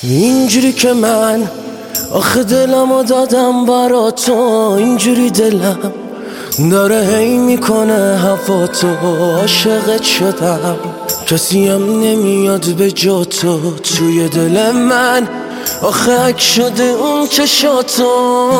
اینجوری که من آخه دلمو دادم برا تو، اینجوری دلم داره هی میکنه هوا تو، عاشقت شدم کسی هم نمیاد به جا تو، توی دل من آخه اک شده اون چشاتو،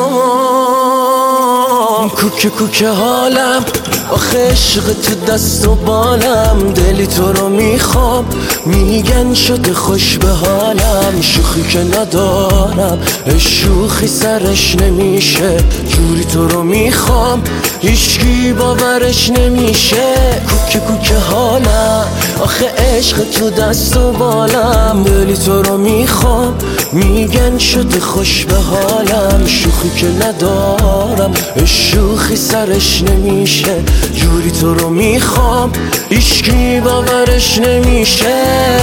کوکه کوکه حالم آخه عشق تو دست و بالم، دلی تو رو میخوام میگن شده خوش به حالم، شوخی که ندارم شوخی سرش نمیشه، جوری تو رو میخوام هیچکی باورش نمیشه، کوکه کوکه حالم آخه عشق تو دست و بالم، دلی تو رو میخوام میگن شده خوش به حالم، شوخی که ندارم شوخی سرش نمیشه، جوری تو رو میخوام هیچکی باورش نمیشه.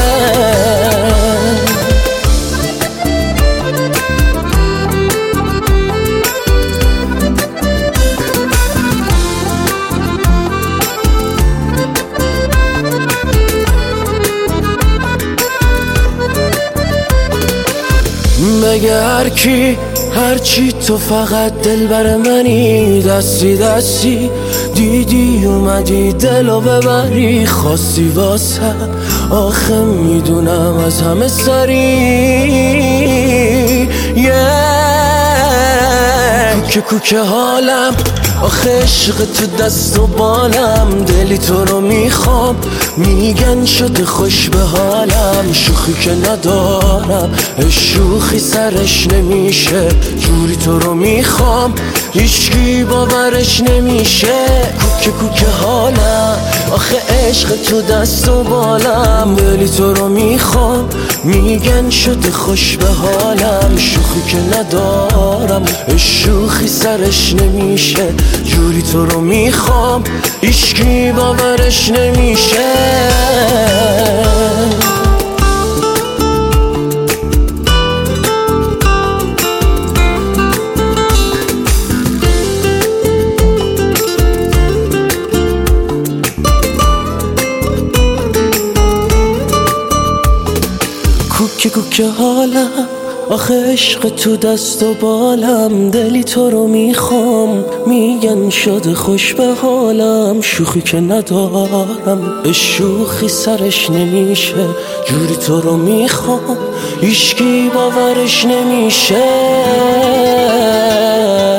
مگه هرکی هرچی تو فقط دل بر منی، دستی دستی دیدی اومدی دلو ببری، خواستی واسه آخه میدونم از همه سری، کوکه کوکه حالم آخه عشق تو دست و بالم، دلی تو رو میخوام میگن شده خوش به حالم، شوخی که ندارم شوخی سرش نمیشه، جوری تو رو میخوام هیچکی باورش نمیشه، کوکه کوکه حالم آخه عشق تو دست و بالم، دلی تو رو میخوام میگن شده خوش به حالم، شوخی که ندارم شوخی سرش نمیشه، جوری تو رو میخوام هیچکی باورش نمیشه. کوکه کوکه حالم آخه عشق تو دست و بالم، دلی تو رو میخوام میگن شده خوش به حالم، شوخی که ندارم شوخی سرش نمیشه، جوری تو رو میخوام هیچکی باورش نمیشه.